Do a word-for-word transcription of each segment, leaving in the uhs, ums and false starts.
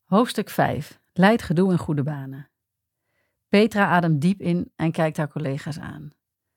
Hoofdstuk vijf. Leid gedoe in goede banen. Petra ademt diep in en kijkt haar collega's aan.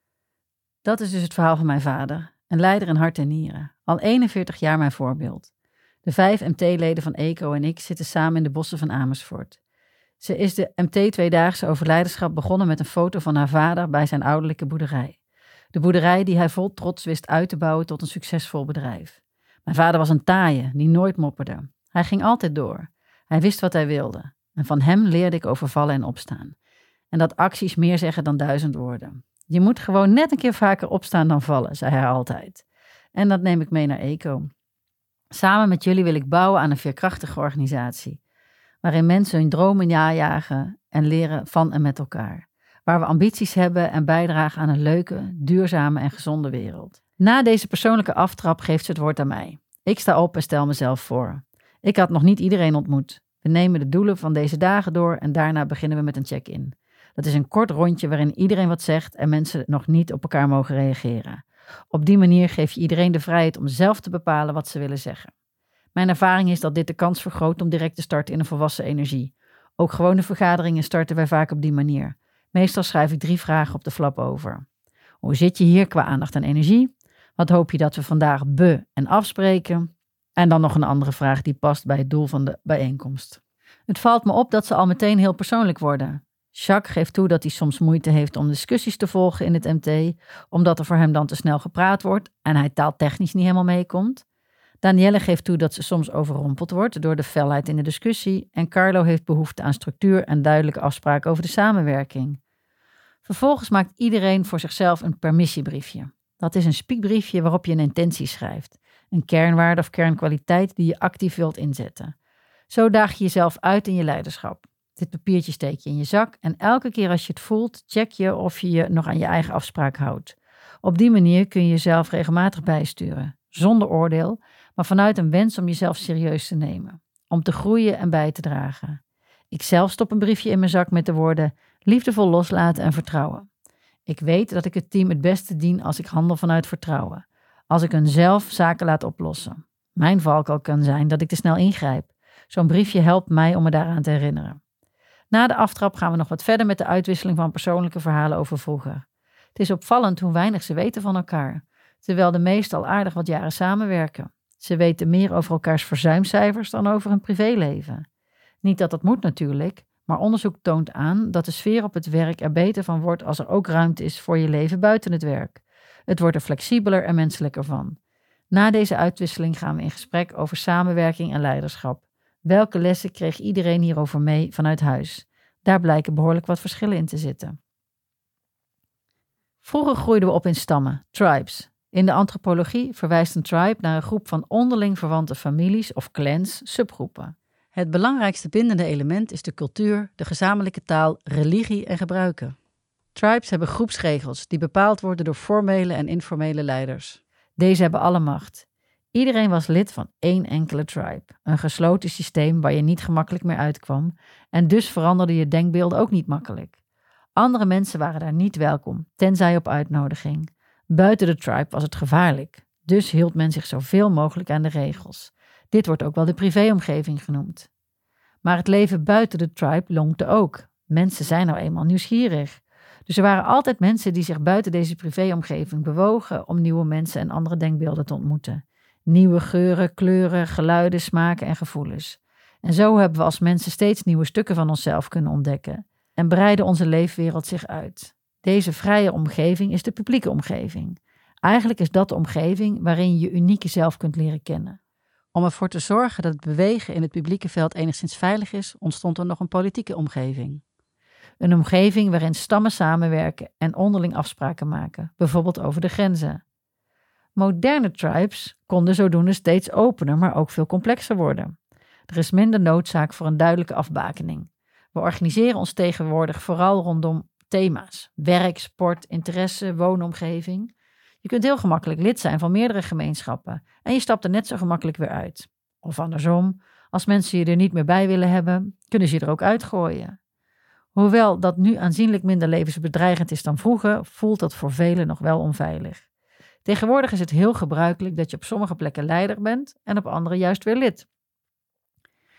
Dat is dus het verhaal van mijn vader, een leider in hart en nieren. Al eenenveertig jaar mijn voorbeeld. De vijf M T-leden van ECO en ik zitten samen in de bossen van Amersfoort. Ze is de M T-tweedaagse over leiderschap begonnen met een foto van haar vader bij zijn ouderlijke boerderij. De boerderij die hij vol trots wist uit te bouwen tot een succesvol bedrijf. Mijn vader was een taaie, die nooit mopperde. Hij ging altijd door. Hij wist wat hij wilde. En van hem leerde ik over vallen en opstaan. En dat acties meer zeggen dan duizend woorden. Je moet gewoon net een keer vaker opstaan dan vallen, zei hij altijd. En dat neem ik mee naar ECO. Samen met jullie wil ik bouwen aan een veerkrachtige organisatie. Waarin mensen hun dromen najagen en leren van en met elkaar. Waar we ambities hebben en bijdragen aan een leuke, duurzame en gezonde wereld. Na deze persoonlijke aftrap geeft ze het woord aan mij. Ik sta op en stel mezelf voor. Ik had nog niet iedereen ontmoet. We nemen de doelen van deze dagen door en daarna beginnen we met een check-in. Dat is een kort rondje waarin iedereen wat zegt en mensen nog niet op elkaar mogen reageren. Op die manier geef je iedereen de vrijheid om zelf te bepalen wat ze willen zeggen. Mijn ervaring is dat dit de kans vergroot om direct te starten in een volwassen energie. Ook gewone vergaderingen starten wij vaak op die manier. Meestal schrijf ik drie vragen op de flap over. Hoe zit je hier qua aandacht en energie? Wat hoop je dat we vandaag be- en afspreken? En dan nog een andere vraag die past bij het doel van de bijeenkomst. Het valt me op dat ze al meteen heel persoonlijk worden. Jacques geeft toe dat hij soms moeite heeft om discussies te volgen in het M T, omdat er voor hem dan te snel gepraat wordt en hij taaltechnisch niet helemaal meekomt. Danielle geeft toe dat ze soms overrompeld wordt door de felheid in de discussie en Carlo heeft behoefte aan structuur en duidelijke afspraken over de samenwerking. Vervolgens maakt iedereen voor zichzelf een permissiebriefje. Dat is een spiekbriefje waarop je een intentie schrijft. Een kernwaarde of kernkwaliteit die je actief wilt inzetten. Zo daag je jezelf uit in je leiderschap. Dit papiertje steek je in je zak en elke keer als je het voelt, check je of je je nog aan je eigen afspraak houdt. Op die manier kun je jezelf regelmatig bijsturen, zonder oordeel, maar vanuit een wens om jezelf serieus te nemen. Om te groeien en bij te dragen. Ik zelf stop een briefje in mijn zak met de woorden liefdevol loslaten en vertrouwen. Ik weet dat ik het team het beste dien als ik handel vanuit vertrouwen. Als ik hen zelf zaken laat oplossen. Mijn valkuil kan zijn dat ik te snel ingrijp. Zo'n briefje helpt mij om me daaraan te herinneren. Na de aftrap gaan we nog wat verder met de uitwisseling van persoonlijke verhalen over vroeger. Het is opvallend hoe weinig ze weten van elkaar, terwijl de meesten al aardig wat jaren samenwerken. Ze weten meer over elkaars verzuimcijfers dan over hun privéleven. Niet dat dat moet natuurlijk, maar onderzoek toont aan dat de sfeer op het werk er beter van wordt als er ook ruimte is voor je leven buiten het werk. Het wordt er flexibeler en menselijker van. Na deze uitwisseling gaan we in gesprek over samenwerking en leiderschap. Welke lessen kreeg iedereen hierover mee vanuit huis? Daar blijken behoorlijk wat verschillen in te zitten. Vroeger groeiden we op in stammen, tribes. In de antropologie verwijst een tribe naar een groep van onderling verwante families of clans, subgroepen. Het belangrijkste bindende element is de cultuur, de gezamenlijke taal, religie en gebruiken. Tribes hebben groepsregels die bepaald worden door formele en informele leiders. Deze hebben alle macht. Iedereen was lid van één enkele tribe, een gesloten systeem waar je niet gemakkelijk meer uitkwam en dus veranderden je denkbeelden ook niet makkelijk. Andere mensen waren daar niet welkom, tenzij op uitnodiging. Buiten de tribe was het gevaarlijk, dus hield men zich zoveel mogelijk aan de regels. Dit wordt ook wel de privéomgeving genoemd. Maar het leven buiten de tribe lonkte ook. Mensen zijn nou eenmaal nieuwsgierig. Dus er waren altijd mensen die zich buiten deze privéomgeving bewogen om nieuwe mensen en andere denkbeelden te ontmoeten. Nieuwe geuren, kleuren, geluiden, smaken en gevoelens. En zo hebben we als mensen steeds nieuwe stukken van onszelf kunnen ontdekken en breidde onze leefwereld zich uit. Deze vrije omgeving is de publieke omgeving. Eigenlijk is dat de omgeving waarin je je unieke zelf kunt leren kennen. Om ervoor te zorgen dat het bewegen in het publieke veld enigszins veilig is, ontstond er nog een politieke omgeving. Een omgeving waarin stammen samenwerken en onderling afspraken maken, bijvoorbeeld over de grenzen. Moderne tribes konden zodoende steeds opener, maar ook veel complexer worden. Er is minder noodzaak voor een duidelijke afbakening. We organiseren ons tegenwoordig vooral rondom thema's, werk, sport, interesse, woonomgeving. Je kunt heel gemakkelijk lid zijn van meerdere gemeenschappen en je stapt er net zo gemakkelijk weer uit. Of andersom, als mensen je er niet meer bij willen hebben, kunnen ze je er ook uitgooien. Hoewel dat nu aanzienlijk minder levensbedreigend is dan vroeger, voelt dat voor velen nog wel onveilig. Tegenwoordig is het heel gebruikelijk dat je op sommige plekken leider bent en op andere juist weer lid.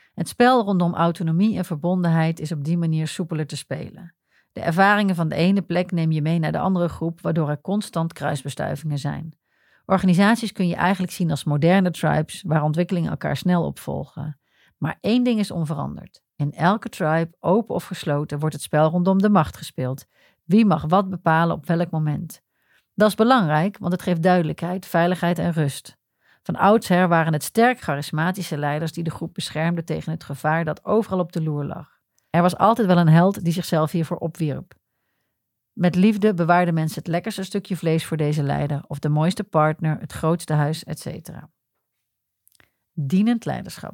Het spel rondom autonomie en verbondenheid is op die manier soepeler te spelen. De ervaringen van de ene plek neem je mee naar de andere groep, waardoor er constant kruisbestuivingen zijn. Organisaties kun je eigenlijk zien als moderne tribes, waar ontwikkelingen elkaar snel opvolgen. Maar één ding is onveranderd. In elke tribe, open of gesloten, wordt het spel rondom de macht gespeeld. Wie mag wat bepalen op welk moment? Dat is belangrijk, want het geeft duidelijkheid, veiligheid en rust. Van oudsher waren het sterk charismatische leiders die de groep beschermden tegen het gevaar dat overal op de loer lag. Er was altijd wel een held die zichzelf hiervoor opwierp. Met liefde bewaarden mensen het lekkerste stukje vlees voor deze leider, of de mooiste partner, het grootste huis, et cetera. Dienend leiderschap.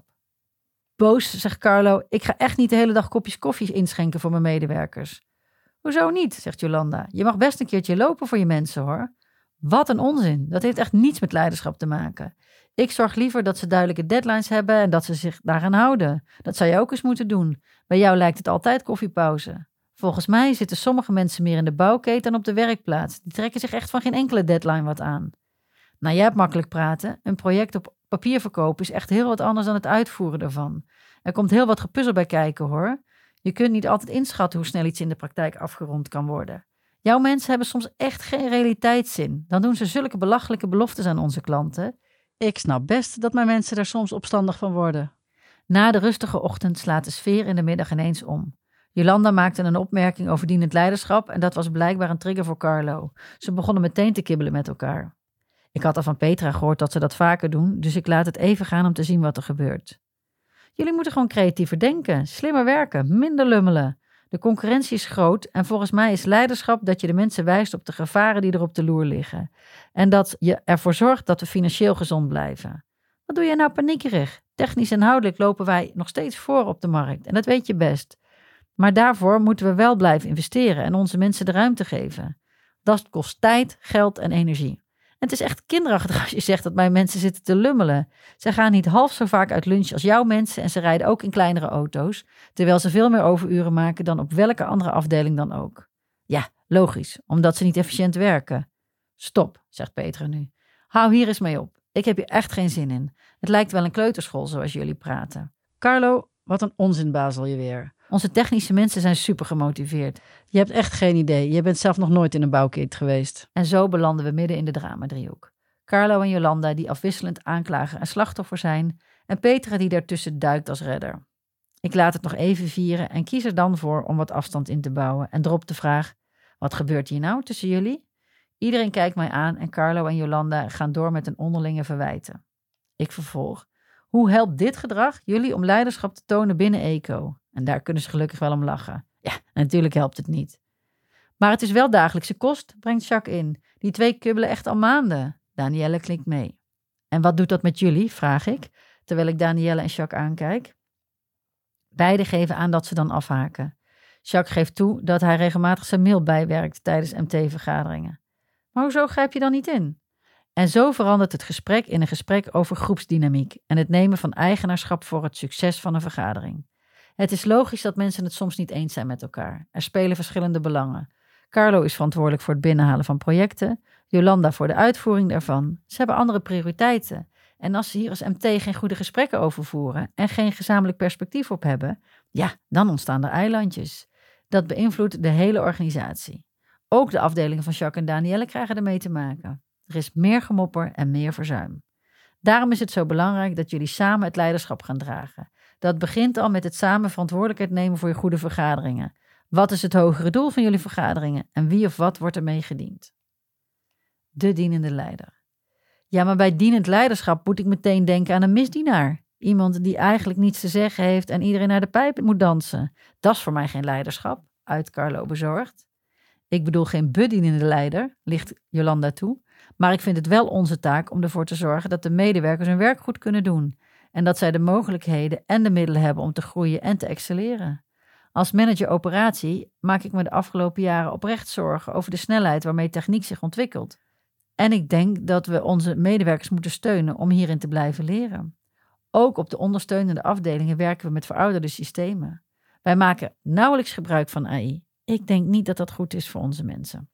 Boos, zegt Carlo, ik ga echt niet de hele dag kopjes koffie inschenken voor mijn medewerkers. Hoezo niet, zegt Jolanda. Je mag best een keertje lopen voor je mensen, hoor. Wat een onzin. Dat heeft echt niets met leiderschap te maken. Ik zorg liever dat ze duidelijke deadlines hebben en dat ze zich daaraan houden. Dat zou je ook eens moeten doen. Bij jou lijkt het altijd koffiepauze. Volgens mij zitten sommige mensen meer in de bouwketen dan op de werkplaats. Die trekken zich echt van geen enkele deadline wat aan. Nou, jij hebt makkelijk praten. Een project op papier verkopen is echt heel wat anders dan het uitvoeren ervan. Er komt heel wat gepuzzel bij kijken, hoor. Je kunt niet altijd inschatten hoe snel iets in de praktijk afgerond kan worden. Jouw mensen hebben soms echt geen realiteitszin. Dan doen ze zulke belachelijke beloftes aan onze klanten. Ik snap best dat mijn mensen daar soms opstandig van worden. Na de rustige ochtend slaat de sfeer in de middag ineens om. Jolanda maakte een opmerking over dienend leiderschap en dat was blijkbaar een trigger voor Carlo. Ze begonnen meteen te kibbelen met elkaar. Ik had al van Petra gehoord dat ze dat vaker doen, dus ik laat het even gaan om te zien wat er gebeurt. Jullie moeten gewoon creatiever denken, slimmer werken, minder lummelen. De concurrentie is groot en volgens mij is leiderschap dat je de mensen wijst op de gevaren die er op de loer liggen. En dat je ervoor zorgt dat we financieel gezond blijven. Wat doe je nou paniekerig? Technisch en inhoudelijk lopen wij nog steeds voor op de markt en dat weet je best. Maar daarvoor moeten we wel blijven investeren en onze mensen de ruimte geven. Dat kost tijd, geld en energie. En het is echt kinderachtig als je zegt dat mijn mensen zitten te lummelen. Ze gaan niet half zo vaak uit lunch als jouw mensen en ze rijden ook in kleinere auto's, terwijl ze veel meer overuren maken dan op welke andere afdeling dan ook. Ja, logisch, omdat ze niet efficiënt werken. Stop, zegt Petra nu. Hou hier eens mee op. Ik heb hier echt geen zin in. Het lijkt wel een kleuterschool zoals jullie praten. Carlo, wat een onzinbazel je weer. Onze technische mensen zijn super gemotiveerd. Je hebt echt geen idee. Je bent zelf nog nooit in een bouwkit geweest. En zo belanden we midden in de dramadriehoek. Carlo en Jolanda die afwisselend aanklager en slachtoffer zijn. En Petra die daartussen duikt als redder. Ik laat het nog even vieren en kies er dan voor om wat afstand in te bouwen. En drop de vraag, wat gebeurt hier nou tussen jullie? Iedereen kijkt mij aan en Carlo en Jolanda gaan door met een onderlinge verwijten. Ik vervolg. Hoe helpt dit gedrag jullie om leiderschap te tonen binnen Eco? En daar kunnen ze gelukkig wel om lachen. Ja, natuurlijk helpt het niet. Maar het is wel dagelijkse kost, brengt Jacques in. Die twee kibbelen echt al maanden. Danielle klinkt mee. En wat doet dat met jullie, vraag ik, terwijl ik Danielle en Jacques aankijk. Beiden geven aan dat ze dan afhaken. Jacques geeft toe dat hij regelmatig zijn mail bijwerkt tijdens M T-vergaderingen. Maar hoezo grijp je dan niet in? En zo verandert het gesprek in een gesprek over groepsdynamiek en het nemen van eigenaarschap voor het succes van een vergadering. Het is logisch dat mensen het soms niet eens zijn met elkaar. Er spelen verschillende belangen. Carlo is verantwoordelijk voor het binnenhalen van projecten, Jolanda voor de uitvoering daarvan. Ze hebben andere prioriteiten. En als ze hier als M T geen goede gesprekken over voeren en geen gezamenlijk perspectief op hebben, ja, dan ontstaan er eilandjes. Dat beïnvloedt de hele organisatie. Ook de afdelingen van Jacques en Danielle krijgen ermee te maken. Er is meer gemopper en meer verzuim. Daarom is het zo belangrijk dat jullie samen het leiderschap gaan dragen. Dat begint al met het samen verantwoordelijkheid nemen voor je goede vergaderingen. Wat is het hogere doel van jullie vergaderingen en wie of wat wordt ermee gediend? De dienende leider. Ja, maar bij dienend leiderschap moet ik meteen denken aan een misdienaar. Iemand die eigenlijk niets te zeggen heeft en iedereen naar de pijp moet dansen. Dat is voor mij geen leiderschap, uit Carlo bezorgd. Ik bedoel geen bedienende leider, ligt Jolanda toe. Maar ik vind het wel onze taak om ervoor te zorgen dat de medewerkers hun werk goed kunnen doen. En dat zij de mogelijkheden en de middelen hebben om te groeien en te excelleren. Als manager operatie maak ik me de afgelopen jaren oprecht zorgen over de snelheid waarmee techniek zich ontwikkelt. En ik denk dat we onze medewerkers moeten steunen om hierin te blijven leren. Ook op de ondersteunende afdelingen werken we met verouderde systemen. Wij maken nauwelijks gebruik van A I. Ik denk niet dat dat goed is voor onze mensen.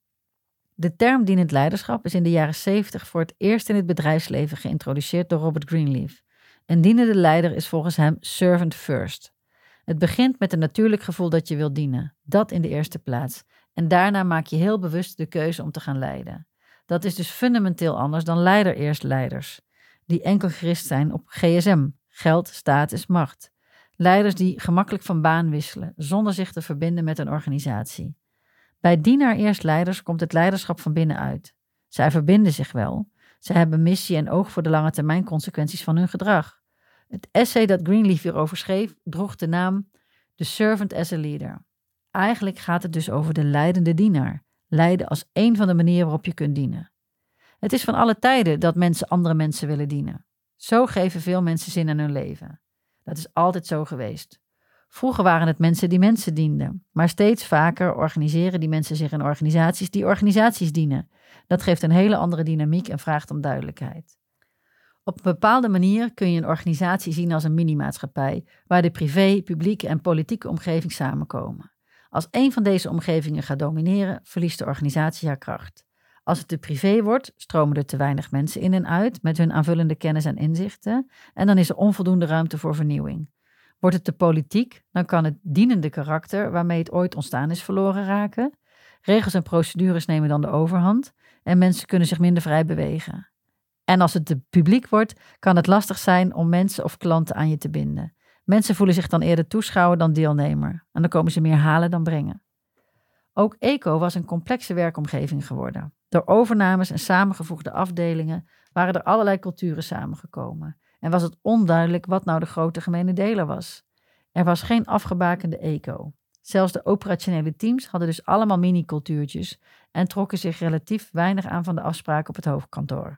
De term dienend leiderschap is in de jaren zeventig voor het eerst in het bedrijfsleven geïntroduceerd door Robert Greenleaf. Een dienende leider is volgens hem servant first. Het begint met een natuurlijk gevoel dat je wilt dienen. Dat in de eerste plaats. En daarna maak je heel bewust de keuze om te gaan leiden. Dat is dus fundamenteel anders dan leider eerst leiders. Die enkel gericht zijn op G S M, geld, status, macht. Leiders die gemakkelijk van baan wisselen, zonder zich te verbinden met een organisatie. Bij dienaar eerst leiders komt het leiderschap van binnenuit. Zij verbinden zich wel. Zij hebben missie en oog voor de lange termijn consequenties van hun gedrag. Het essay dat Greenleaf hierover schreef, droeg de naam The Servant as a Leader. Eigenlijk gaat het dus over de leidende dienaar. Leiden als één van de manieren waarop je kunt dienen. Het is van alle tijden dat mensen andere mensen willen dienen. Zo geven veel mensen zin aan hun leven. Dat is altijd zo geweest. Vroeger waren het mensen die mensen dienden, maar steeds vaker organiseren die mensen zich in organisaties die organisaties dienen. Dat geeft een hele andere dynamiek en vraagt om duidelijkheid. Op een bepaalde manier kun je een organisatie zien als een minimaatschappij, waar de privé, publieke en politieke omgeving samenkomen. Als één van deze omgevingen gaat domineren, verliest de organisatie haar kracht. Als het te privé wordt, stromen er te weinig mensen in en uit met hun aanvullende kennis en inzichten en dan is er onvoldoende ruimte voor vernieuwing. Wordt het te politiek, dan kan het dienende karakter waarmee het ooit ontstaan is verloren raken. Regels en procedures nemen dan de overhand en mensen kunnen zich minder vrij bewegen. En als het te publiek wordt, kan het lastig zijn om mensen of klanten aan je te binden. Mensen voelen zich dan eerder toeschouwer dan deelnemer en dan komen ze meer halen dan brengen. Ook Eco was een complexe werkomgeving geworden. Door overnames en samengevoegde afdelingen waren er allerlei culturen samengekomen. En was het onduidelijk wat nou de grote gemene deler was. Er was geen afgebakende Eco. Zelfs de operationele teams hadden dus allemaal mini-cultuurtjes en trokken zich relatief weinig aan van de afspraken op het hoofdkantoor.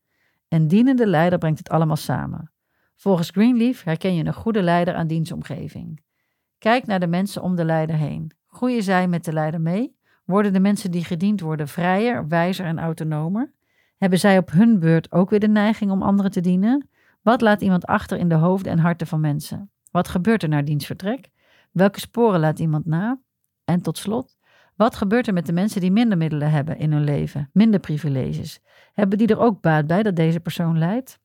Een dienende leider brengt het allemaal samen. Volgens Greenleaf herken je een goede leider aan diens omgeving. Kijk naar de mensen om de leider heen. Groeien zij met de leider mee? Worden de mensen die gediend worden vrijer, wijzer en autonomer? Hebben zij op hun beurt ook weer de neiging om anderen te dienen? Wat laat iemand achter in de hoofden en harten van mensen? Wat gebeurt er na diens vertrek? Welke sporen laat iemand na? En tot slot, wat gebeurt er met de mensen die minder middelen hebben in hun leven, minder privileges? Hebben die er ook baat bij dat deze persoon leidt?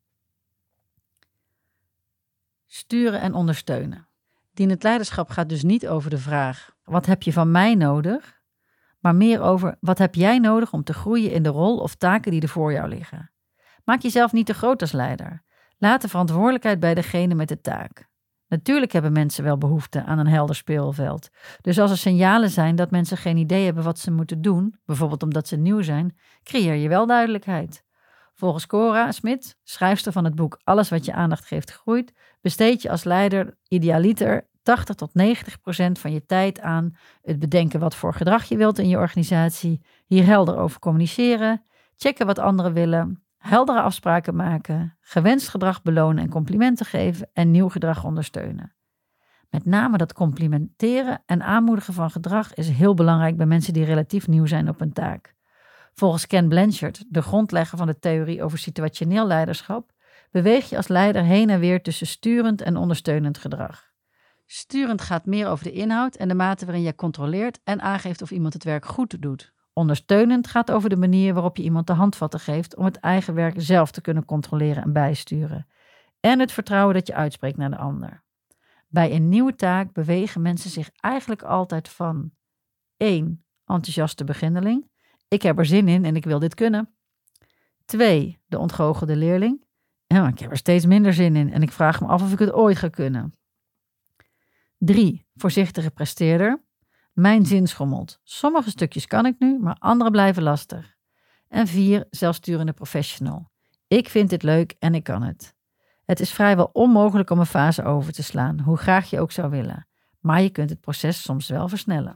Sturen en ondersteunen. Dienend leiderschap gaat dus niet over de vraag, wat heb je van mij nodig? Maar meer over, wat heb jij nodig om te groeien in de rol of taken die er voor jou liggen? Maak jezelf niet te groot als leider. Laat de verantwoordelijkheid bij degene met de taak. Natuurlijk hebben mensen wel behoefte aan een helder speelveld. Dus als er signalen zijn dat mensen geen idee hebben wat ze moeten doen, bijvoorbeeld omdat ze nieuw zijn, creëer je wel duidelijkheid. Volgens Cora Smit, schrijfster van het boek Alles wat je aandacht geeft groeit, besteed je als leider idealiter tachtig tot negentig procent van je tijd aan het bedenken wat voor gedrag je wilt in je organisatie, hier helder over communiceren, checken wat anderen willen, heldere afspraken maken, gewenst gedrag belonen en complimenten geven en nieuw gedrag ondersteunen. Met name dat complimenteren en aanmoedigen van gedrag is heel belangrijk bij mensen die relatief nieuw zijn op een taak. Volgens Ken Blanchard, de grondlegger van de theorie over situationeel leiderschap, beweeg je als leider heen en weer tussen sturend en ondersteunend gedrag. Sturend gaat meer over de inhoud en de mate waarin je controleert en aangeeft of iemand het werk goed doet. Ondersteunend gaat over de manier waarop je iemand de handvatten geeft om het eigen werk zelf te kunnen controleren en bijsturen. En het vertrouwen dat je uitspreekt naar de ander. Bij een nieuwe taak bewegen mensen zich eigenlijk altijd van één. Enthousiaste beginneling. Ik heb er zin in en ik wil dit kunnen. twee. De ontgoochelde leerling. Ja, ik heb er steeds minder zin in en ik vraag me af of ik het ooit ga kunnen. drie. Voorzichtige presteerder. Mijn zin schommelt. Sommige stukjes kan ik nu, maar andere blijven lastig. En vier. Zelfsturende professional. Ik vind dit leuk en ik kan het. Het is vrijwel onmogelijk om een fase over te slaan, hoe graag je ook zou willen. Maar je kunt het proces soms wel versnellen.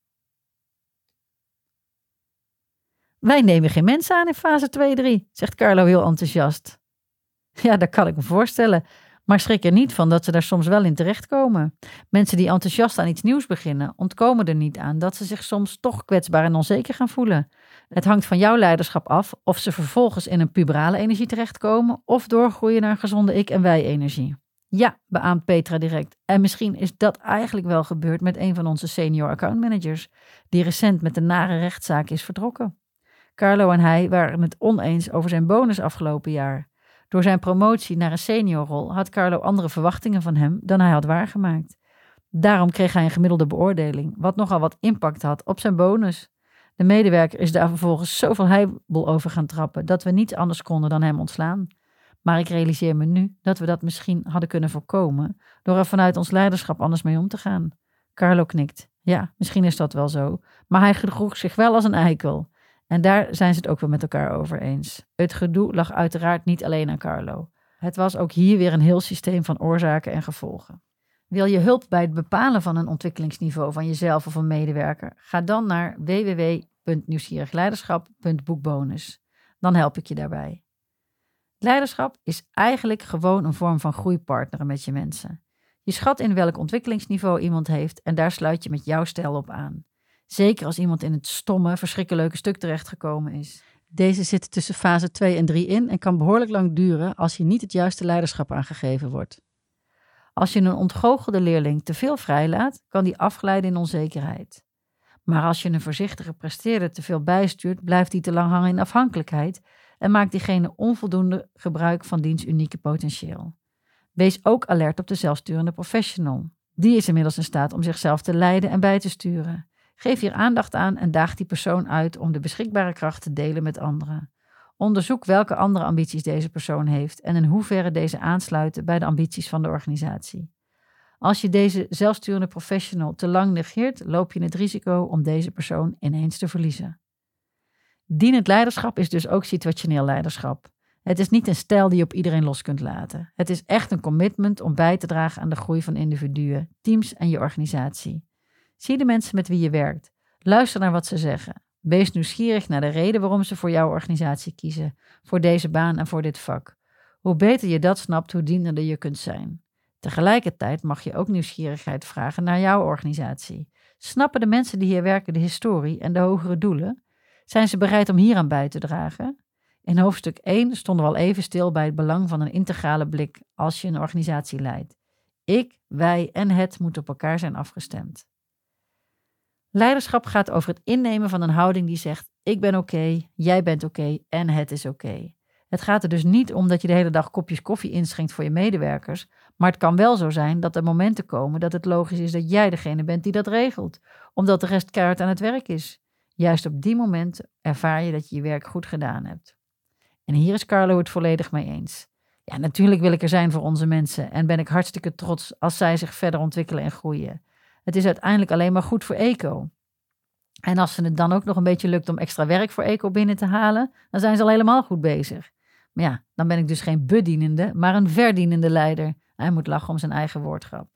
Wij nemen geen mensen aan in fase twee drie, zegt Carlo heel enthousiast. Ja, dat kan ik me voorstellen. Maar schrik er niet van dat ze daar soms wel in terechtkomen. Mensen die enthousiast aan iets nieuws beginnen, ontkomen er niet aan dat ze zich soms toch kwetsbaar en onzeker gaan voelen. Het hangt van jouw leiderschap af of ze vervolgens in een puberale energie terechtkomen of doorgroeien naar een gezonde ik- en wij-energie. Ja, beaamt Petra direct. En misschien is dat eigenlijk wel gebeurd met een van onze senior account managers, die recent met een nare rechtszaak is vertrokken. Carlo en hij waren het oneens over zijn bonus afgelopen jaar. Door zijn promotie naar een seniorrol had Carlo andere verwachtingen van hem dan hij had waargemaakt. Daarom kreeg hij een gemiddelde beoordeling, wat nogal wat impact had op zijn bonus. De medewerker is daar vervolgens zoveel heibel over gaan trappen dat we niets anders konden dan hem ontslaan. Maar ik realiseer me nu dat we dat misschien hadden kunnen voorkomen door er vanuit ons leiderschap anders mee om te gaan. Carlo knikt. Ja, misschien is dat wel zo, maar hij gedroeg zich wel als een eikel. En daar zijn ze het ook wel met elkaar over eens. Het gedoe lag uiteraard niet alleen aan Carlo. Het was ook hier weer een heel systeem van oorzaken en gevolgen. Wil je hulp bij het bepalen van een ontwikkelingsniveau van jezelf of een medewerker? Ga dan naar w w w punt nieuwsgierigleiderschap punt boekbonus. Dan help ik je daarbij. Leiderschap is eigenlijk gewoon een vorm van groeipartneren met je mensen. Je schat in welk ontwikkelingsniveau iemand heeft en daar sluit je met jouw stijl op aan. Zeker als iemand in het stomme, verschrikkelijke stuk terechtgekomen is. Deze zit tussen fase twee en drie in en kan behoorlijk lang duren als je niet het juiste leiderschap aangegeven wordt. Als je een ontgoochelde leerling te veel vrijlaat, kan die afglijden in onzekerheid. Maar als je een voorzichtige presteerder te veel bijstuurt, blijft die te lang hangen in afhankelijkheid en maakt diegene onvoldoende gebruik van diens unieke potentieel. Wees ook alert op de zelfsturende professional. Die is inmiddels in staat om zichzelf te leiden en bij te sturen. Geef hier aandacht aan en daag die persoon uit om de beschikbare kracht te delen met anderen. Onderzoek welke andere ambities deze persoon heeft en in hoeverre deze aansluiten bij de ambities van de organisatie. Als je deze zelfsturende professional te lang negeert, loop je het risico om deze persoon ineens te verliezen. Dienend leiderschap is dus ook situationeel leiderschap. Het is niet een stijl die je op iedereen los kunt laten. Het is echt een commitment om bij te dragen aan de groei van individuen, teams en je organisatie. Zie de mensen met wie je werkt. Luister naar wat ze zeggen. Wees nieuwsgierig naar de reden waarom ze voor jouw organisatie kiezen, voor deze baan en voor dit vak. Hoe beter je dat snapt, hoe dienender je kunt zijn. Tegelijkertijd mag je ook nieuwsgierigheid vragen naar jouw organisatie. Snappen de mensen die hier werken de historie en de hogere doelen? Zijn ze bereid om hieraan bij te dragen? In hoofdstuk één stonden we al even stil bij het belang van een integrale blik als je een organisatie leidt. Ik, wij en het moeten op elkaar zijn afgestemd. Leiderschap gaat over het innemen van een houding die zegt: ik ben oké, jij bent oké en het is oké. Het gaat er dus niet om dat je de hele dag kopjes koffie inschenkt voor je medewerkers, maar het kan wel zo zijn dat er momenten komen dat het logisch is dat jij degene bent die dat regelt, omdat de rest keihard aan het werk is. Juist op die momenten ervaar je dat je je werk goed gedaan hebt. En hier is Carlo het volledig mee eens. Ja, natuurlijk wil ik er zijn voor onze mensen en ben ik hartstikke trots als zij zich verder ontwikkelen en groeien. Het is uiteindelijk alleen maar goed voor Eco. En als ze het dan ook nog een beetje lukt om extra werk voor Eco binnen te halen, dan zijn ze al helemaal goed bezig. Maar ja, dan ben ik dus geen bedienende, maar een verdienende leider. Hij moet lachen om zijn eigen woordgrap.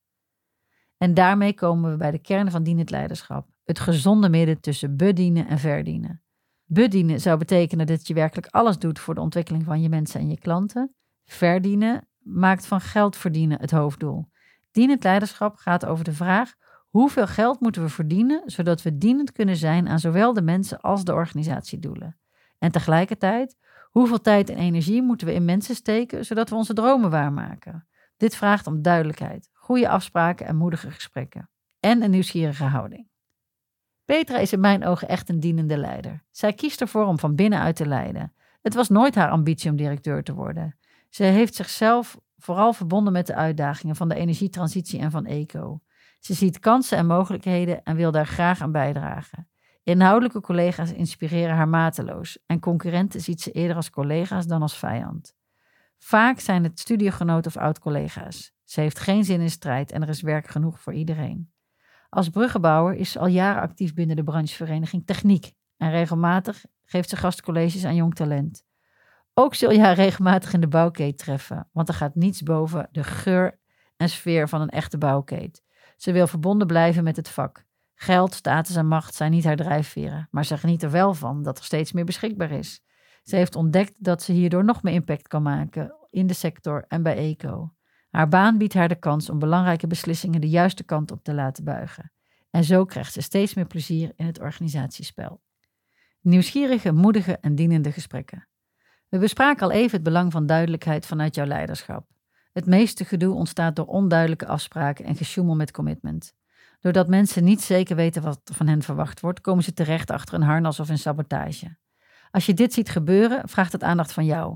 En daarmee komen we bij de kern van dienend leiderschap. Het gezonde midden tussen bedienen en verdienen. Bedienen zou betekenen dat je werkelijk alles doet voor de ontwikkeling van je mensen en je klanten. Verdienen maakt van geld verdienen het hoofddoel. Dienend leiderschap gaat over de vraag: hoeveel geld moeten we verdienen, zodat we dienend kunnen zijn aan zowel de mensen als de organisatiedoelen? En tegelijkertijd, hoeveel tijd en energie moeten we in mensen steken, zodat we onze dromen waarmaken? Dit vraagt om duidelijkheid, goede afspraken en moedige gesprekken. En een nieuwsgierige houding. Petra is in mijn ogen echt een dienende leider. Zij kiest ervoor om van binnenuit te leiden. Het was nooit haar ambitie om directeur te worden. Ze heeft zichzelf vooral verbonden met de uitdagingen van de energietransitie en van Eco. Ze ziet kansen en mogelijkheden en wil daar graag aan bijdragen. Inhoudelijke collega's inspireren haar mateloos en concurrenten ziet ze eerder als collega's dan als vijand. Vaak zijn het studiegenoten of oud-collega's. Ze heeft geen zin in strijd en er is werk genoeg voor iedereen. Als bruggenbouwer is ze al jaren actief binnen de branchevereniging Techniek en regelmatig geeft ze gastcolleges aan jong talent. Ook zul je haar regelmatig in de bouwkeet treffen, want er gaat niets boven de geur en sfeer van een echte bouwkeet. Ze wil verbonden blijven met het vak. Geld, status en macht zijn niet haar drijfveren, maar ze geniet er wel van dat er steeds meer beschikbaar is. Ze heeft ontdekt dat ze hierdoor nog meer impact kan maken in de sector en bij Eco. Haar baan biedt haar de kans om belangrijke beslissingen de juiste kant op te laten buigen. En zo krijgt ze steeds meer plezier in het organisatiespel. Nieuwsgierige, moedige en dienende gesprekken. We bespraken al even het belang van duidelijkheid vanuit jouw leiderschap. Het meeste gedoe ontstaat door onduidelijke afspraken en gesjoemel met commitment. Doordat mensen niet zeker weten wat er van hen verwacht wordt, komen ze terecht achter een harnas of een sabotage. Als je dit ziet gebeuren, vraagt het aandacht van jou.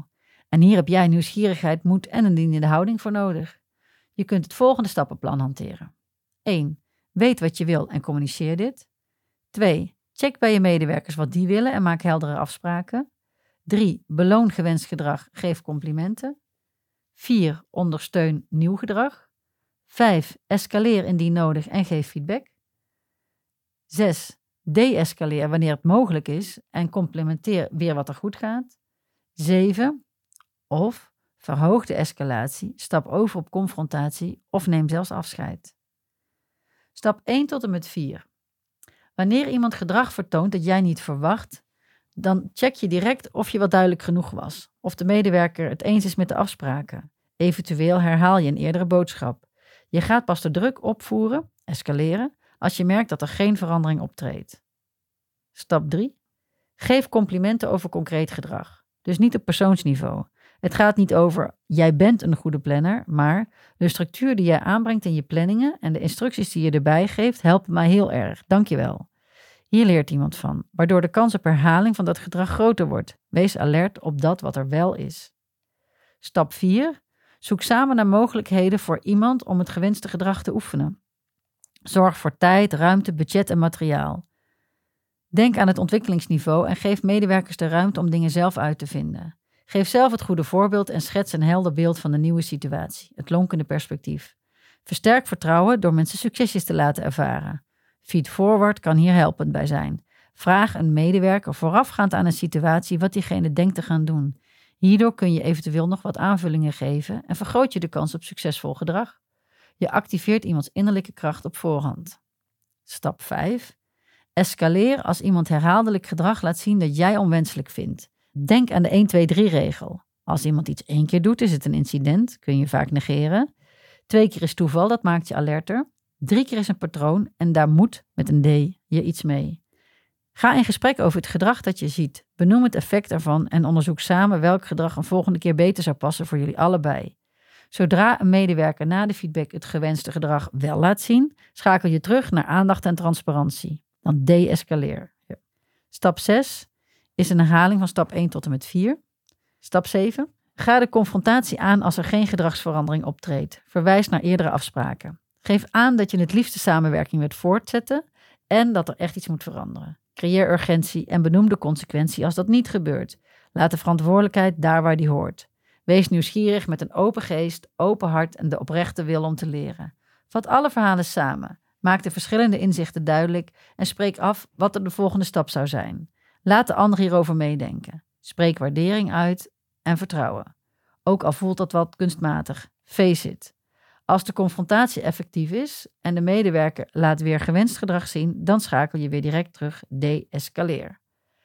En hier heb jij nieuwsgierigheid, moed en een dienende houding voor nodig. Je kunt het volgende stappenplan hanteren. één. Weet wat je wil en communiceer dit. twee. Check bij je medewerkers wat die willen en maak heldere afspraken. drie. Beloon gewenst gedrag, geef complimenten. vier. Ondersteun nieuw gedrag. vijf. Escaleer indien nodig en geef feedback. zes. De-escaleer wanneer het mogelijk is en complementeer weer wat er goed gaat. zeven. Of verhoog de escalatie, stap over op confrontatie of neem zelfs afscheid. Stap één tot en met vier. Wanneer iemand gedrag vertoont dat jij niet verwacht, dan check je direct of je wel duidelijk genoeg was, of de medewerker het eens is met de afspraken. Eventueel herhaal je een eerdere boodschap. Je gaat pas de druk opvoeren, escaleren, als je merkt dat er geen verandering optreedt. Stap drie. Geef complimenten over concreet gedrag. Dus niet op persoonsniveau. Het gaat niet over jij bent een goede planner, maar de structuur die jij aanbrengt in je planningen en de instructies die je erbij geeft helpen mij heel erg. Dankjewel. Hier leert iemand van, waardoor de kans op herhaling van dat gedrag groter wordt. Wees alert op dat wat er wel is. Stap vier. Zoek samen naar mogelijkheden voor iemand om het gewenste gedrag te oefenen. Zorg voor tijd, ruimte, budget en materiaal. Denk aan het ontwikkelingsniveau en geef medewerkers de ruimte om dingen zelf uit te vinden. Geef zelf het goede voorbeeld en schets een helder beeld van de nieuwe situatie, het lonkende perspectief. Versterk vertrouwen door mensen succesjes te laten ervaren. Feed forward kan hier helpend bij zijn. Vraag een medewerker voorafgaand aan een situatie wat diegene denkt te gaan doen. Hierdoor kun je eventueel nog wat aanvullingen geven en vergroot je de kans op succesvol gedrag. Je activeert iemands innerlijke kracht op voorhand. Stap vijf. Escaleer als iemand herhaaldelijk gedrag laat zien dat jij onwenselijk vindt. Denk aan de één twee drie regel. Als iemand iets één keer doet, is het een incident, kun je vaak negeren. Twee keer is toeval, dat maakt je alerter. Drie keer is een patroon en daar moet, met een D, je iets mee. Ga in gesprek over het gedrag dat je ziet. Benoem het effect ervan en onderzoek samen welk gedrag een volgende keer beter zou passen voor jullie allebei. Zodra een medewerker na de feedback het gewenste gedrag wel laat zien, schakel je terug naar aandacht en transparantie. Dan de-escaleer. Ja. Stap zes is een herhaling van stap één tot en met vier. Stap zeven. Ga de confrontatie aan als er geen gedragsverandering optreedt. Verwijs naar eerdere afspraken. Geef aan dat je het liefst de samenwerking wilt voortzetten en dat er echt iets moet veranderen. Creëer urgentie en benoem de consequentie als dat niet gebeurt. Laat de verantwoordelijkheid daar waar die hoort. Wees nieuwsgierig met een open geest, open hart en de oprechte wil om te leren. Vat alle verhalen samen. Maak de verschillende inzichten duidelijk en spreek af wat er de volgende stap zou zijn. Laat de ander hierover meedenken. Spreek waardering uit en vertrouwen. Ook al voelt dat wat kunstmatig. Face it. Als de confrontatie effectief is en de medewerker laat weer gewenst gedrag zien, dan schakel je weer direct terug de-escaleer.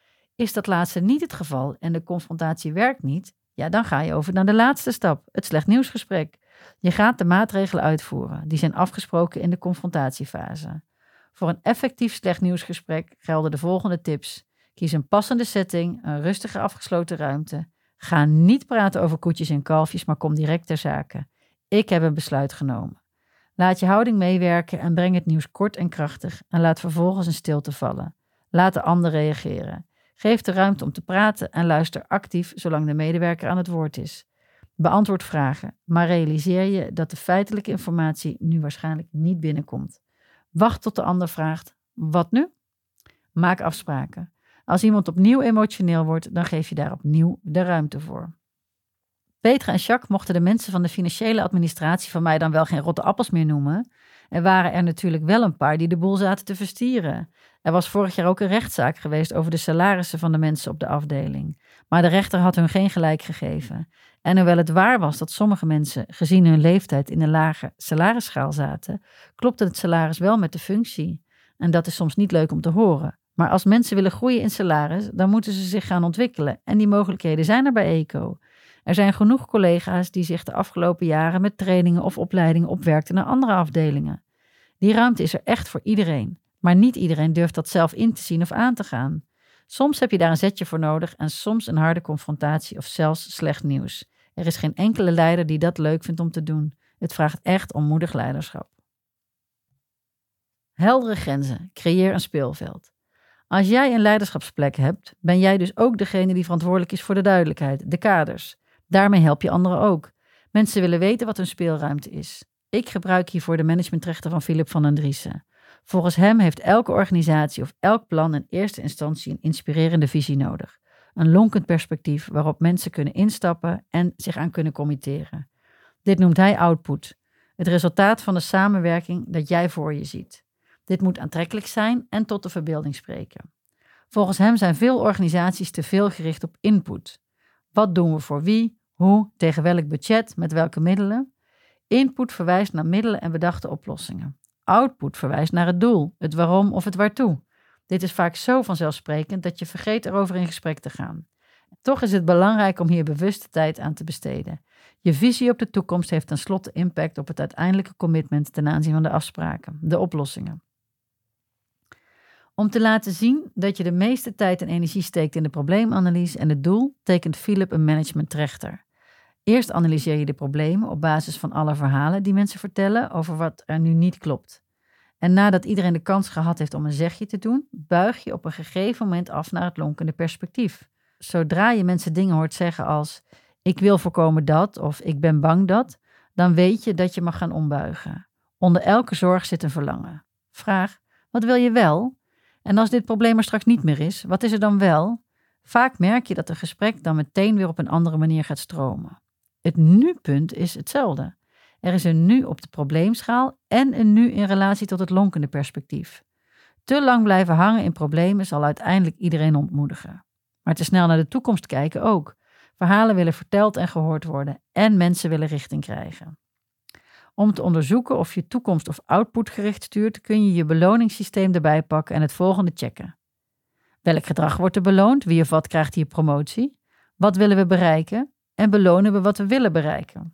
Is dat laatste niet het geval en de confrontatie werkt niet, ja, dan ga je over naar de laatste stap, het slecht nieuwsgesprek. Je gaat de maatregelen uitvoeren, die zijn afgesproken in de confrontatiefase. Voor een effectief slecht nieuwsgesprek gelden de volgende tips. Kies een passende setting, een rustige afgesloten ruimte. Ga niet praten over koetjes en kalfjes, maar kom direct ter zake. Ik heb een besluit genomen. Laat je houding meewerken en breng het nieuws kort en krachtig en laat vervolgens een stilte vallen. Laat de ander reageren. Geef de ruimte om te praten en luister actief zolang de medewerker aan het woord is. Beantwoord vragen, maar realiseer je dat de feitelijke informatie nu waarschijnlijk niet binnenkomt. Wacht tot de ander vraagt, wat nu? Maak afspraken. Als iemand opnieuw emotioneel wordt, dan geef je daar opnieuw de ruimte voor. Petra en Jacques mochten de mensen van de financiële administratie van mij dan wel geen rotte appels meer noemen. Er waren er natuurlijk wel een paar die de boel zaten te verstieren. Er was vorig jaar ook een rechtszaak geweest over de salarissen van de mensen op de afdeling. Maar de rechter had hun geen gelijk gegeven. En hoewel het waar was dat sommige mensen, gezien hun leeftijd, in een lage salarisschaal zaten, klopte het salaris wel met de functie. En dat is soms niet leuk om te horen. Maar als mensen willen groeien in salaris, dan moeten ze zich gaan ontwikkelen. En die mogelijkheden zijn er bij Eco. Er zijn genoeg collega's die zich de afgelopen jaren met trainingen of opleidingen opwerkten naar andere afdelingen. Die ruimte is er echt voor iedereen. Maar niet iedereen durft dat zelf in te zien of aan te gaan. Soms heb je daar een zetje voor nodig en soms een harde confrontatie of zelfs slecht nieuws. Er is geen enkele leider die dat leuk vindt om te doen. Het vraagt echt om moedig leiderschap. Heldere grenzen. Creëer een speelveld. Als jij een leiderschapsplek hebt, ben jij dus ook degene die verantwoordelijk is voor de duidelijkheid, de kaders. Daarmee help je anderen ook. Mensen willen weten wat hun speelruimte is. Ik gebruik hiervoor de managementrechter van Philip van den Driessen. Volgens hem heeft elke organisatie of elk plan in eerste instantie een inspirerende visie nodig. Een lonkend perspectief waarop mensen kunnen instappen en zich aan kunnen committeren. Dit noemt hij output. Het resultaat van de samenwerking dat jij voor je ziet. Dit moet aantrekkelijk zijn en tot de verbeelding spreken. Volgens hem zijn veel organisaties te veel gericht op input. Wat doen we voor wie, hoe, tegen welk budget, met welke middelen? Input verwijst naar middelen en bedachte oplossingen. Output verwijst naar het doel, het waarom of het waartoe. Dit is vaak zo vanzelfsprekend dat je vergeet erover in gesprek te gaan. Toch is het belangrijk om hier bewuste tijd aan te besteden. Je visie op de toekomst heeft tenslotte impact op het uiteindelijke commitment ten aanzien van de afspraken, de oplossingen. Om te laten zien dat je de meeste tijd en energie steekt in de probleemanalyse en het doel, tekent Philip een managementtrechter. Eerst analyseer je de problemen op basis van alle verhalen die mensen vertellen over wat er nu niet klopt. En nadat iedereen de kans gehad heeft om een zegje te doen, buig je op een gegeven moment af naar het lonkende perspectief. Zodra je mensen dingen hoort zeggen als ik wil voorkomen dat of ik ben bang dat, dan weet je dat je mag gaan ombuigen. Onder elke zorg zit een verlangen. Vraag, wat wil je wel? En als dit probleem er straks niet meer is, wat is er dan wel? Vaak merk je dat een gesprek dan meteen weer op een andere manier gaat stromen. Het nu-punt is hetzelfde. Er is een nu op de probleemschaal en een nu in relatie tot het lonkende perspectief. Te lang blijven hangen in problemen zal uiteindelijk iedereen ontmoedigen. Maar te snel naar de toekomst kijken ook. Verhalen willen verteld en gehoord worden en mensen willen richting krijgen. Om te onderzoeken of je toekomst of output gericht stuurt, kun je je beloningssysteem erbij pakken en het volgende checken. Welk gedrag wordt er beloond? Wie of wat krijgt hier promotie? Wat willen we bereiken? En belonen we wat we willen bereiken?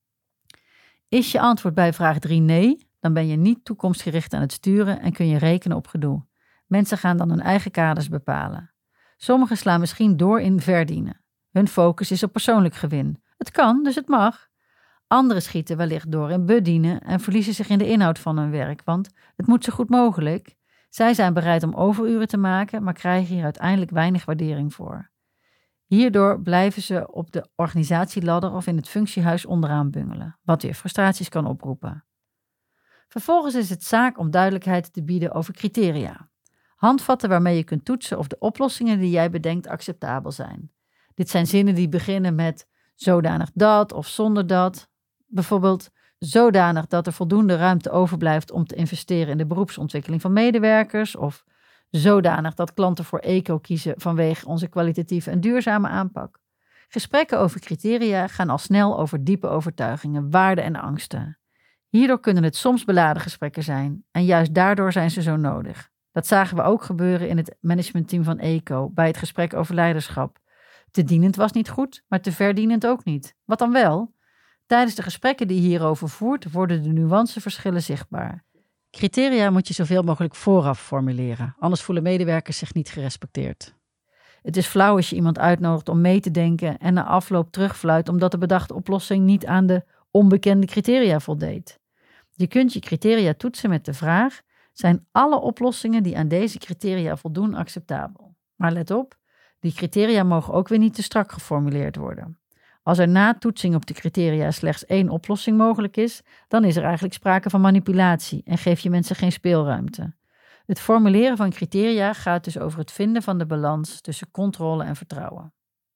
Is je antwoord bij vraag drie nee, dan ben je niet toekomstgericht aan het sturen en kun je rekenen op gedoe. Mensen gaan dan hun eigen kaders bepalen. Sommigen slaan misschien door in verdienen. Hun focus is op persoonlijk gewin. Het kan, dus het mag. Anderen schieten wellicht door in bedienen en verliezen zich in de inhoud van hun werk, want het moet zo goed mogelijk. Zij zijn bereid om overuren te maken, maar krijgen hier uiteindelijk weinig waardering voor. Hierdoor blijven ze op de organisatieladder of in het functiehuis onderaan bungelen, wat weer frustraties kan oproepen. Vervolgens is het zaak om duidelijkheid te bieden over criteria. Handvatten waarmee je kunt toetsen of de oplossingen die jij bedenkt acceptabel zijn. Dit zijn zinnen die beginnen met zodanig dat of zonder dat. Bijvoorbeeld zodanig dat er voldoende ruimte overblijft om te investeren in de beroepsontwikkeling van medewerkers of zodanig dat klanten voor eco kiezen vanwege onze kwalitatieve en duurzame aanpak. Gesprekken over criteria gaan al snel over diepe overtuigingen, waarden en angsten. Hierdoor kunnen het soms beladen gesprekken zijn en juist daardoor zijn ze zo nodig. Dat zagen we ook gebeuren in het managementteam van Eco bij het gesprek over leiderschap. Te dienend was niet goed, maar te verdienend ook niet. Wat dan wel? Tijdens de gesprekken die je hierover voert, worden de nuanceverschillen zichtbaar. Criteria moet je zoveel mogelijk vooraf formuleren, anders voelen medewerkers zich niet gerespecteerd. Het is flauw als je iemand uitnodigt om mee te denken en na afloop terugfluit omdat de bedachte oplossing niet aan de onbekende criteria voldeed. Je kunt je criteria toetsen met de vraag: zijn alle oplossingen die aan deze criteria voldoen acceptabel? Maar let op, die criteria mogen ook weer niet te strak geformuleerd worden. Als er na toetsing op de criteria slechts één oplossing mogelijk is, dan is er eigenlijk sprake van manipulatie en geef je mensen geen speelruimte. Het formuleren van criteria gaat dus over het vinden van de balans tussen controle en vertrouwen.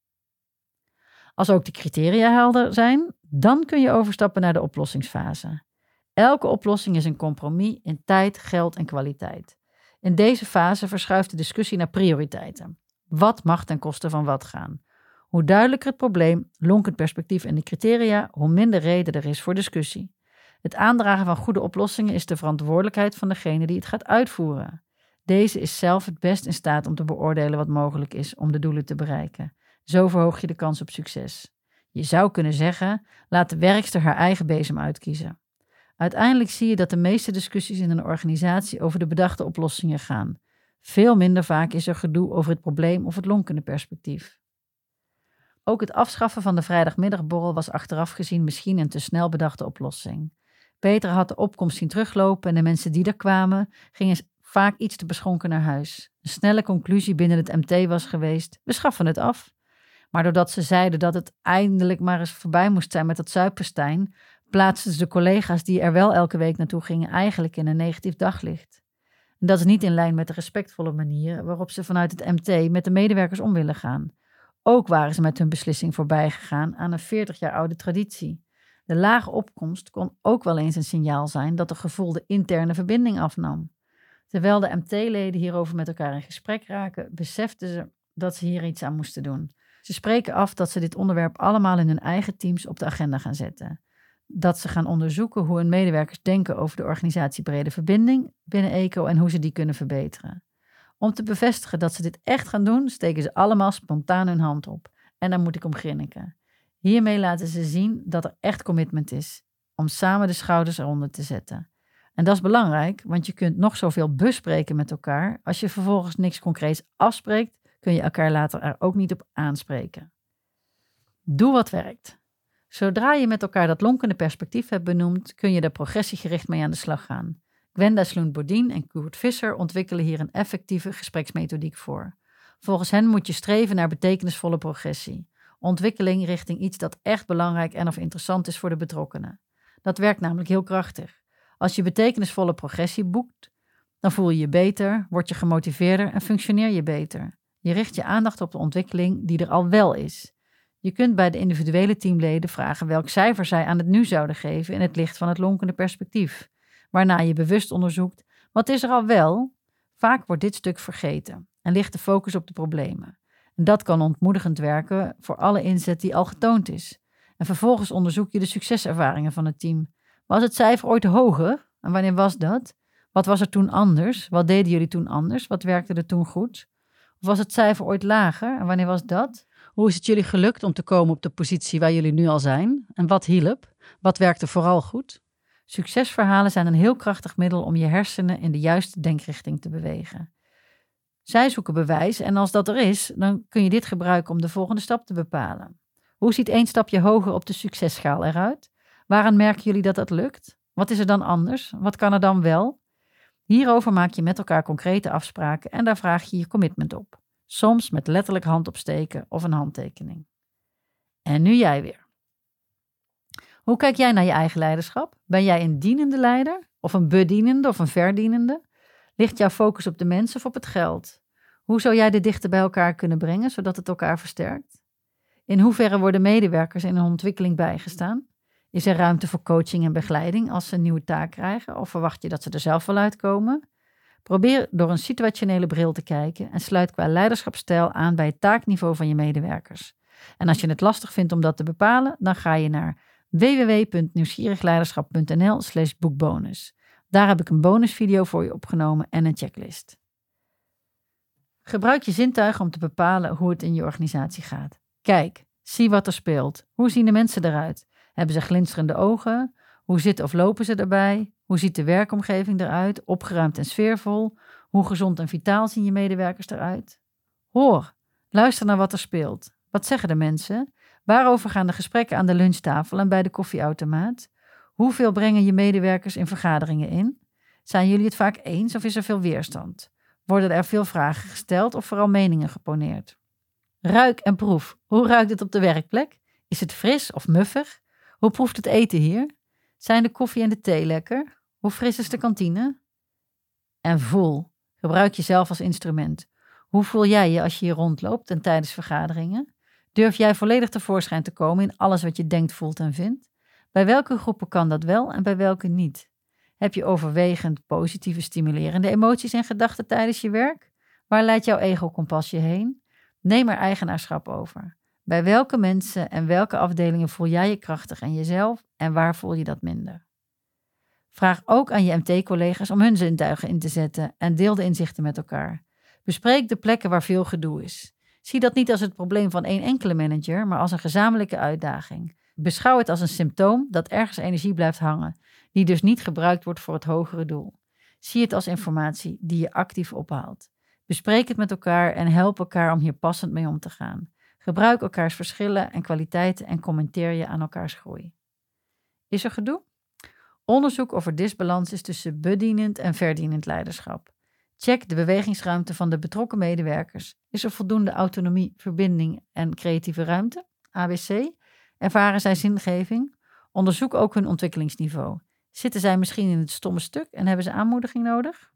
Als ook de criteria helder zijn, dan kun je overstappen naar de oplossingsfase. Elke oplossing is een compromis in tijd, geld en kwaliteit. In deze fase verschuift de discussie naar prioriteiten. Wat mag ten koste van wat gaan? Hoe duidelijker het probleem, lonkend perspectief en de criteria, hoe minder reden er is voor discussie. Het aandragen van goede oplossingen is de verantwoordelijkheid van degene die het gaat uitvoeren. Deze is zelf het best in staat om te beoordelen wat mogelijk is om de doelen te bereiken. Zo verhoog je de kans op succes. Je zou kunnen zeggen, laat de werkster haar eigen bezem uitkiezen. Uiteindelijk zie je dat de meeste discussies in een organisatie over de bedachte oplossingen gaan. Veel minder vaak is er gedoe over het probleem of het lonkende perspectief. Ook het afschaffen van de vrijdagmiddagborrel was achteraf gezien misschien een te snel bedachte oplossing. Petra had de opkomst zien teruglopen en de mensen die er kwamen gingen vaak iets te beschonken naar huis. Een snelle conclusie binnen het M T was geweest: we schaffen het af. Maar doordat ze zeiden dat het eindelijk maar eens voorbij moest zijn met dat zuipenstein, plaatsten ze de collega's die er wel elke week naartoe gingen eigenlijk in een negatief daglicht. En dat is niet in lijn met de respectvolle manier waarop ze vanuit het M T met de medewerkers om willen gaan. Ook waren ze met hun beslissing voorbij gegaan aan een veertig jaar oude traditie. De lage opkomst kon ook wel eens een signaal zijn dat de gevoelde interne verbinding afnam. Terwijl de M T-leden hierover met elkaar in gesprek raken, beseften ze dat ze hier iets aan moesten doen. Ze spreken af dat ze dit onderwerp allemaal in hun eigen teams op de agenda gaan zetten. Dat ze gaan onderzoeken hoe hun medewerkers denken over de organisatiebrede verbinding binnen ECO en hoe ze die kunnen verbeteren. Om te bevestigen dat ze dit echt gaan doen, steken ze allemaal spontaan hun hand op. En daar moet ik om grinniken. Hiermee laten ze zien dat er echt commitment is om samen de schouders eronder te zetten. En dat is belangrijk, want je kunt nog zoveel bespreken met elkaar. Als je vervolgens niks concreets afspreekt, kun je elkaar later er ook niet op aanspreken. Doe wat werkt. Zodra je met elkaar dat lonkende perspectief hebt benoemd, kun je er progressiegericht mee aan de slag gaan. Gwenda Sloen-Bodien en Koert Visser ontwikkelen hier een effectieve gespreksmethodiek voor. Volgens hen moet je streven naar betekenisvolle progressie. Ontwikkeling richting iets dat echt belangrijk en of interessant is voor de betrokkenen. Dat werkt namelijk heel krachtig. Als je betekenisvolle progressie boekt, dan voel je je beter, word je gemotiveerder en functioneer je beter. Je richt je aandacht op de ontwikkeling die er al wel is. Je kunt bij de individuele teamleden vragen welk cijfer zij aan het nu zouden geven in het licht van het lonkende perspectief. Waarna je bewust onderzoekt, wat is er al wel? Vaak wordt dit stuk vergeten en ligt de focus op de problemen. En dat kan ontmoedigend werken voor alle inzet die al getoond is. En vervolgens onderzoek je de succeservaringen van het team. Was het cijfer ooit hoger? En wanneer was dat? Wat was er toen anders? Wat deden jullie toen anders? Wat werkte er toen goed? Of was het cijfer ooit lager? En wanneer was dat? Hoe is het jullie gelukt om te komen op de positie waar jullie nu al zijn? En wat hielp? Wat werkte vooral goed? Succesverhalen zijn een heel krachtig middel om je hersenen in de juiste denkrichting te bewegen. Zij zoeken bewijs en als dat er is, dan kun je dit gebruiken om de volgende stap te bepalen. Hoe ziet één stapje hoger op de successchaal eruit? Waaraan merken jullie dat dat lukt? Wat is er dan anders? Wat kan er dan wel? Hierover maak je met elkaar concrete afspraken en daar vraag je je commitment op. Soms met letterlijk hand opsteken of een handtekening. En nu jij weer. Hoe kijk jij naar je eigen leiderschap? Ben jij een dienende leider? Of een bedienende of een verdienende? Ligt jouw focus op de mensen of op het geld? Hoe zou jij dit dichter bij elkaar kunnen brengen, zodat het elkaar versterkt? In hoeverre worden medewerkers in een ontwikkeling bijgestaan? Is er ruimte voor coaching en begeleiding als ze een nieuwe taak krijgen? Of verwacht je dat ze er zelf wel uitkomen? Probeer door een situationele bril te kijken en sluit qua leiderschapsstijl aan bij het taakniveau van je medewerkers. En als je het lastig vindt om dat te bepalen, dan ga je naar w w w punt nieuwsgierigleiderschap punt n l slash boekbonus. Daar heb ik een bonusvideo voor je opgenomen en een checklist. Gebruik je zintuigen om te bepalen hoe het in je organisatie gaat. Kijk, zie wat er speelt. Hoe zien de mensen eruit? Hebben ze glinsterende ogen? Hoe zitten of lopen ze erbij? Hoe ziet de werkomgeving eruit? Opgeruimd en sfeervol? Hoe gezond en vitaal zien je medewerkers eruit? Hoor, luister naar wat er speelt. Wat zeggen de mensen? Waarover gaan de gesprekken aan de lunchtafel en bij de koffieautomaat? Hoeveel brengen je medewerkers in vergaderingen in? Zijn jullie het vaak eens of is er veel weerstand? Worden er veel vragen gesteld of vooral meningen geponeerd? Ruik en proef. Hoe ruikt het op de werkplek? Is het fris of muffig? Hoe proeft het eten hier? Zijn de koffie en de thee lekker? Hoe fris is de kantine? En voel. Gebruik jezelf als instrument. Hoe voel jij je als je hier rondloopt en tijdens vergaderingen? Durf jij volledig tevoorschijn te komen in alles wat je denkt, voelt en vindt? Bij welke groepen kan dat wel en bij welke niet? Heb je overwegend positieve, stimulerende emoties en gedachten tijdens je werk? Waar leidt jouw ego-kompas je heen? Neem er eigenaarschap over. Bij welke mensen en welke afdelingen voel jij je krachtig en jezelf en waar voel je dat minder? Vraag ook aan je M T-collega's om hun zintuigen in te zetten en deel de inzichten met elkaar. Bespreek de plekken waar veel gedoe is. Zie dat niet als het probleem van één enkele manager, maar als een gezamenlijke uitdaging. Beschouw het als een symptoom dat ergens energie blijft hangen, die dus niet gebruikt wordt voor het hogere doel. Zie het als informatie die je actief ophaalt. Bespreek het met elkaar en help elkaar om hier passend mee om te gaan. Gebruik elkaars verschillen en kwaliteiten en commenteer je aan elkaars groei. Is er gedoe? Onderzoek of er disbalans is tussen bedienend en verdienend leiderschap. Check de bewegingsruimte van de betrokken medewerkers. Is er voldoende autonomie, verbinding en creatieve ruimte? A B C. Ervaren zij zingeving? Onderzoek ook hun ontwikkelingsniveau. Zitten zij misschien in het stomme stuk en hebben ze aanmoediging nodig?